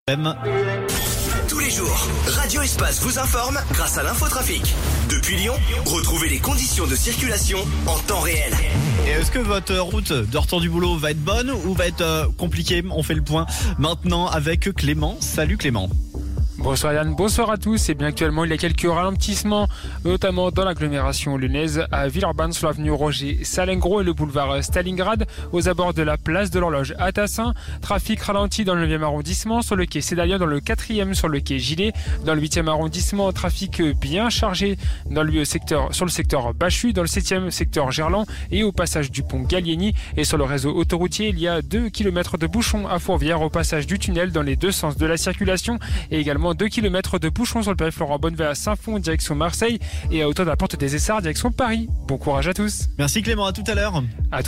Même. Tous les jours, Radio Espace vous informe grâce à l'infotrafic. Depuis Lyon, retrouvez les conditions de circulation en temps réel. Et est-ce que votre route de retour du boulot va être bonne ou va être compliquée? On fait le point maintenant avec Clément. Salut Clément. Bonsoir Yann, bonsoir à tous. Et bien actuellement, il y a quelques ralentissements, notamment dans l'agglomération lyonnaise, à Villeurbanne sur l'avenue Roger Salengro et le boulevard Stalingrad, aux abords de la place de l'Horloge à Tassin. Trafic ralenti dans le 9e arrondissement, sur le quai Cédalien, dans le 4e sur le quai Gilet. Dans le 8e arrondissement, trafic bien chargé sur le secteur Bachu, dans le 7e secteur Gerland et au passage du pont Gallieni. Et sur le réseau autoroutier, il y a 2 km de bouchons à Fourvière au passage du tunnel dans les deux sens de la circulation, et également 2 km de bouchons sur le périph' Laurent Bonnevet à Saint-Fond, direction Marseille, et à hauteur de la porte des Essarts, direction Paris. Bon courage à tous. Merci Clément, à tout à l'heure. À tout